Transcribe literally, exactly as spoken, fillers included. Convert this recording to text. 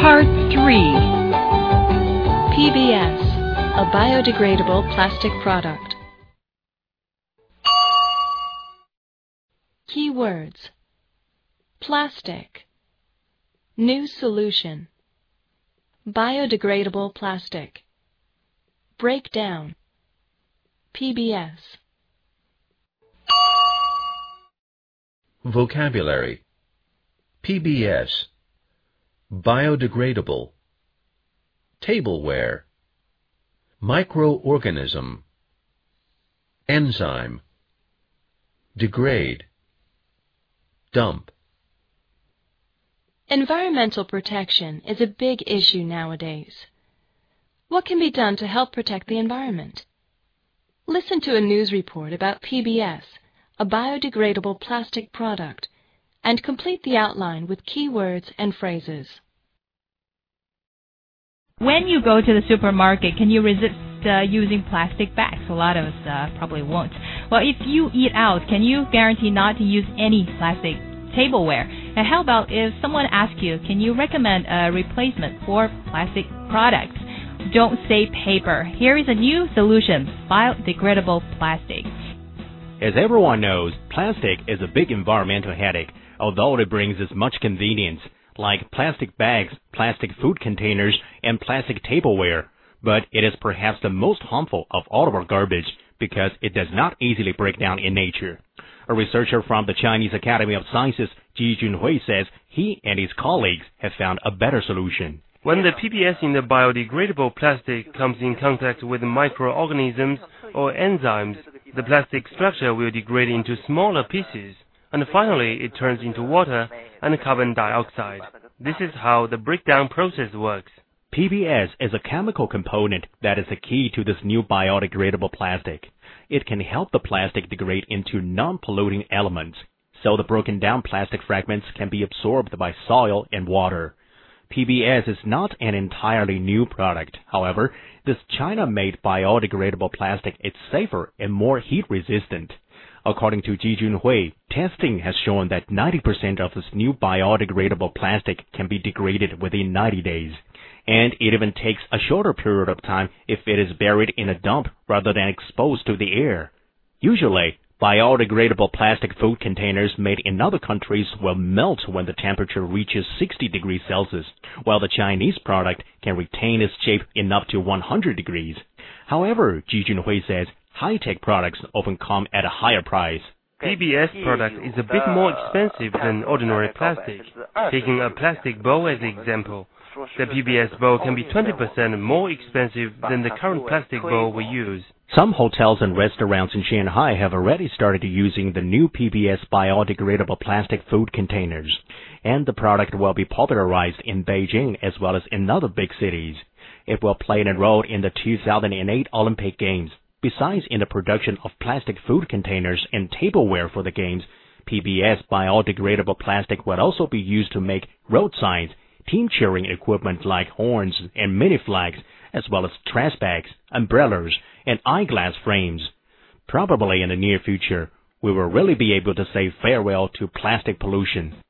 Part three. P B S, a biodegradable plastic product. Keywords: plastic, new solution, biodegradable plastic, breakdown, P B S. Vocabulary: P B S, biodegradable, tableware, microorganism, enzyme, degrade, dump. Environmental protection is a big issue nowadays. What can be done to help protect the environment? Listen to a news report about P B S, a biodegradable plastic product, and complete the outline with keywords and phrases. When you go to the supermarket, can you resist uh, using plastic bags? A lot of us uh, probably won't. Well, if you eat out, can you guarantee not to use any plastic tableware? And how about if someone asks you, can you recommend a replacement for plastic products? Don't say paper. Here is a new solution: biodegradable plastic. As everyone knows, plastic is a big environmental headache, although it brings us much convenience, like plastic bags, plastic food containers, and plastic tableware. But it is perhaps the most harmful of all of our garbage because it does not easily break down in nature. A researcher from the Chinese Academy of Sciences, Ji Junhui, says he and his colleagues have found a better solution. When the P B S in the biodegradable plastic comes in contact with microorganisms or enzymes, the plastic structure will degrade into smaller pieces, and finally it turns into water and carbon dioxide. This is how the breakdown process works. P B S is a chemical component that is the key to this new biodegradable plastic. It can help the plastic degrade into non-polluting elements, so the broken down plastic fragments can be absorbed by soil and water. P B S is not an entirely new product. However, this China-made biodegradable plastic is safer and more heat-resistant. According to Ji Junhui, testing has shown that ninety percent of this new biodegradable plastic can be degraded within ninety days. And it even takes a shorter period of time if it is buried in a dump rather than exposed to the air. Usually, biodegradable plastic food containers made in other countries will melt when the temperature reaches sixty degrees Celsius, while the Chinese product can retain its shape in up to one hundred degrees. However, Ji Junhui says high-tech products often come at a higher price. P B S product is a bit more expensive than ordinary plastic. Taking a plastic bowl as an example, the P B S bowl can be twenty percent more expensive than the current plastic bowl we use. Some hotels and restaurants in Shanghai have already started using the new P B S biodegradable plastic food containers, and the product will be popularized in Beijing as well as in other big cities. It will play a role in the two thousand eight Olympic Games. Besides in the production of plastic food containers and tableware for the Games, P B S biodegradable plastic will also be used to make road signs, team cheering equipment like horns and mini flags, as well as trash bags, umbrellas, and eyeglass frames. Probably in the near future, we will really be able to say farewell to plastic pollution.